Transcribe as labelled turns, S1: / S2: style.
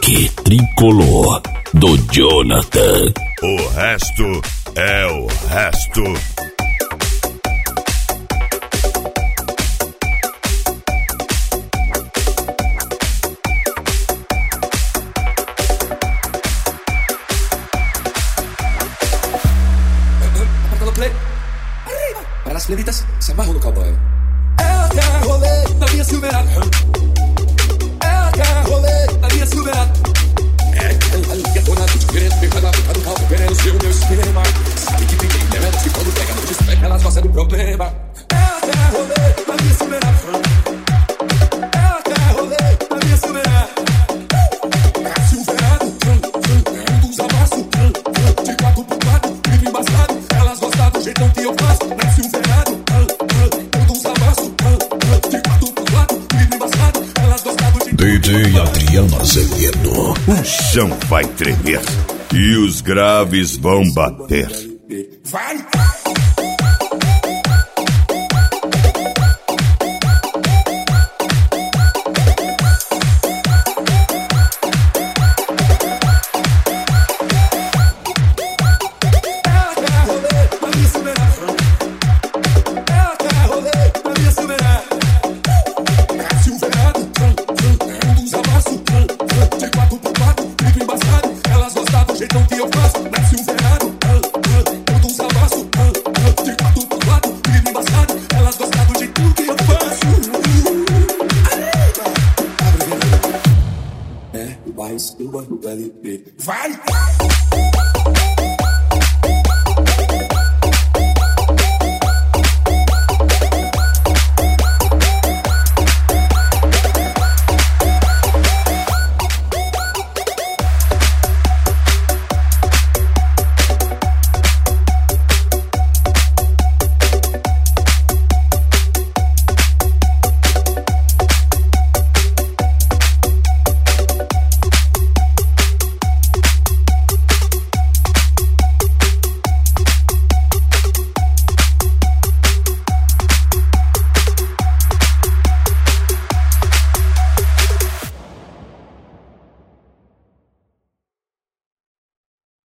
S1: Rock Tricolor do Jonathan.
S2: O resto é o resto.
S3: Para las plebitas, se amarra no cowboy. Ela quer rolê na minha Silverado. Ela quer rolê na minha Silverado. É aquela ligadona de querendo pegar na boca do carro, querendo ser o meu esquema. Sabe que tem delas que quando pega no despegue, elas gostam do problema. Ela quer rolê na minha Silverado. Ela quer rolê na minha Silverado. A Silverado é dos amassos. De 4x4, livre embaçado. Elas gostam do jeitão que eu faço. Na Silverado, dos amassos. De 4x4, livre embaçado. Elas gostam do jeitão.
S1: DJ Adriano Azevedo.
S2: O chão vai tremer e os graves vão bater.
S3: Vai! Vai!